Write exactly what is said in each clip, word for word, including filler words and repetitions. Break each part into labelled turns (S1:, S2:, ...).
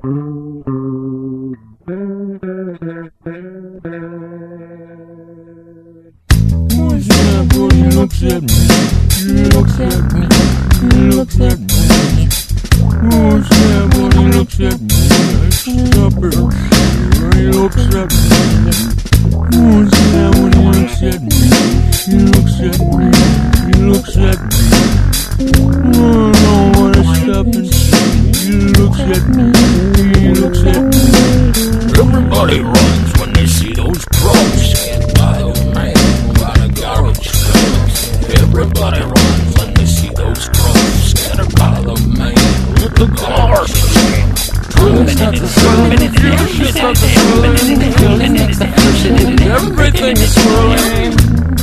S1: Who's that boy? He looks at me. He looks at me. He looks at me. Who's that boy? He looks at me. Stop it. He looks at me. Who's that when he looks at me? He looks at me. He looks at me. I don't wanna stop and see. He looks at me. He looks at me.
S2: Everybody runs when they see those crows stand by the man by the garbage cans. Everybody runs when they see those crows scattered by the man with the garbage can.
S1: It's not the sun, it's not the sun, everything is swirling.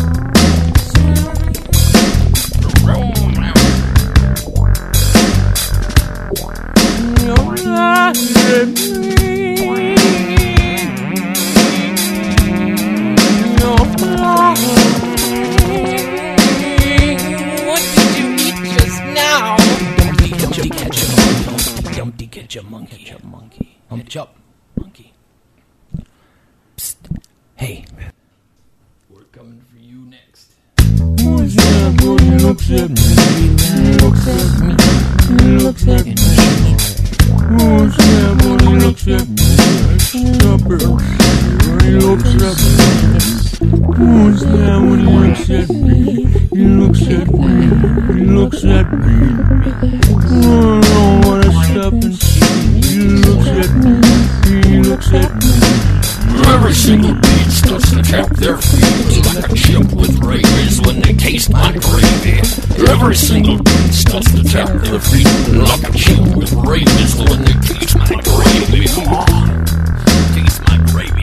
S2: Dumpty catch a monkey, catch a monkey, catch up, monkey. Psst. Hey, we're coming for you next.
S1: Who's that boy? He looks at me. He looks at me. He looks at me. Who's that boy? He looks at me. Stop it. He looks at me. Who's that when he looks at me? He looks at me. He looks at me. I don't wanna stop and see. He looks at me. He looks at me.
S2: Every single beat starts to tap their feet like a chimp with rabies when they taste my gravy. Every single beat starts to tap their feet like a chimp with rabies when they taste my gravy. Come on, taste my gravy.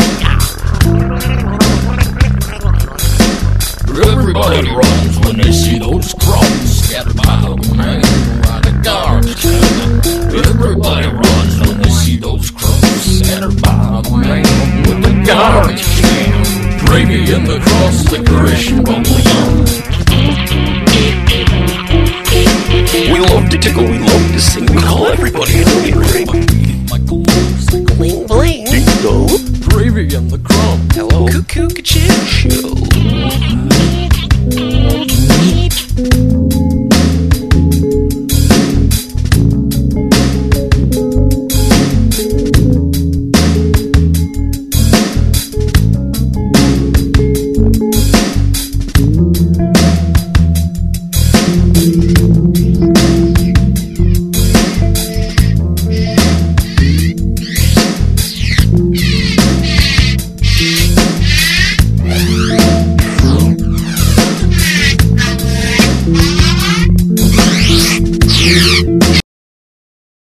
S2: Everybody runs when they see those crows scattered by the man by the garbage can. Everybody runs when they see those crows scattered by the man with the garbage can. Gravy in the cross, licorice and bubblegum. We love to tickle, we love to sing. We call everybody a new gravy. Bling bling. Dingo. Gravy in the crumb.
S3: Hello. Cuckoo, ka-choo.